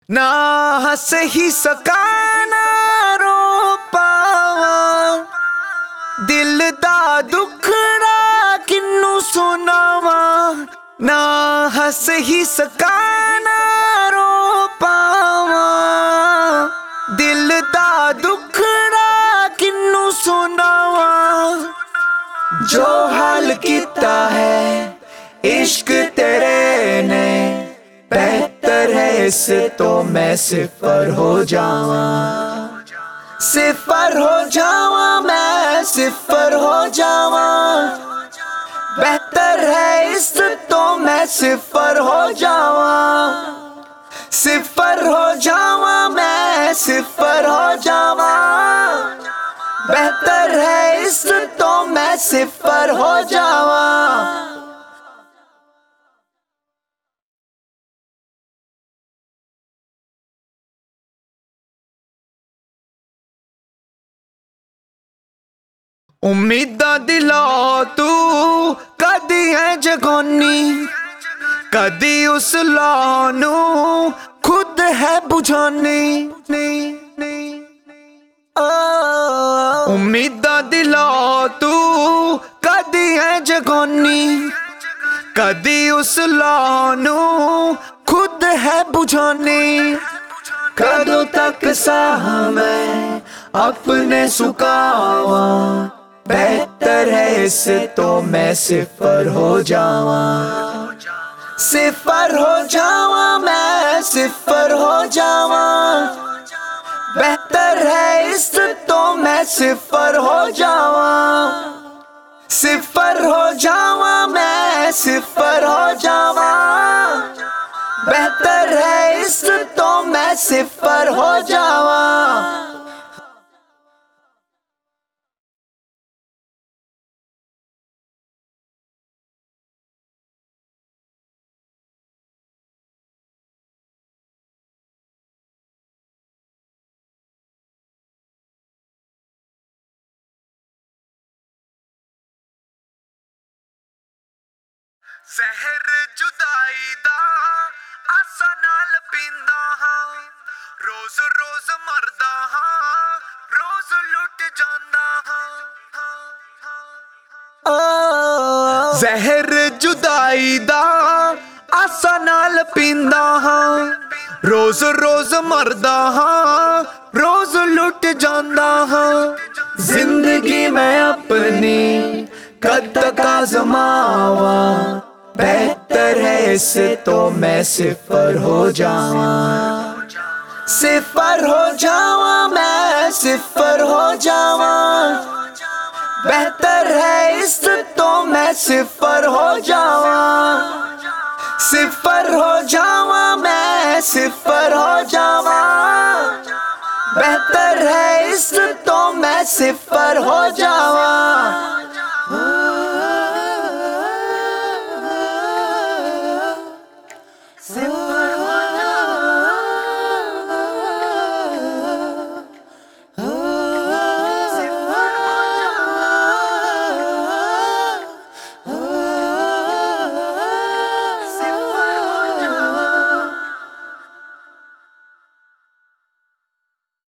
ना हंस ही सका ना रो पावा, दिल दा दुखड़ा किन्नू सुनावा। ना हंस ही सका ना रो पावा, दिल दा दुखड़ा किन्नू सुनावा। जो हाल किता है इश्क तेरे ने, बेहतर है इससे तो मैं सिफर हो जावा। सिफर हो जावा, मैं सिफर हो जावा। बेहतर है इससे तो मैं सिफर हो जावा। सिफर हो जावा, मैं सिफर हो जावा। बेहतर है इससे तो मैं सिफर हो जावा। उम्मीदां दिला तू कदी है जगानी, कदी उस लानू खुद है बुझानी। उम्मीदां दिला तू कदी है जगानी, कदी उस लानू खुद है बुझानी। कदों तक साह मैं अपने सुकावा, बेहतर है इससे तो मैं सिफर हो जावा। सिफर हो जावा, मैं सिफर हो जावा। बेहतर है इससे तो मैं सिफर हो जावा। सिफर हो जावा, मैं सिफर हो जावा। बेहतर है इससे तो मैं सिफर हो जावा। जहर जुदाई दा आसा नाल पींदा हां, रोज रोज मरदा हां, रोज लुट जांदा हां। जहर जुदाई दा आसा नाल पींदा हां, रोज रोज मरदा हां, रोज लुट जांदा हां। जिंदगी मैं अपनी कद तक आजमावा, बेहतर है इससे तो मैं सिफर हो जावा। सिफर हो जावा, मैं सिफर हो जावा। बेहतर है इससे तो मैं सिफर हो जावा। सिफर हो जावा, मैं सिफर हो जावा। बेहतर है इससे तो मैं सिफर हो जावा।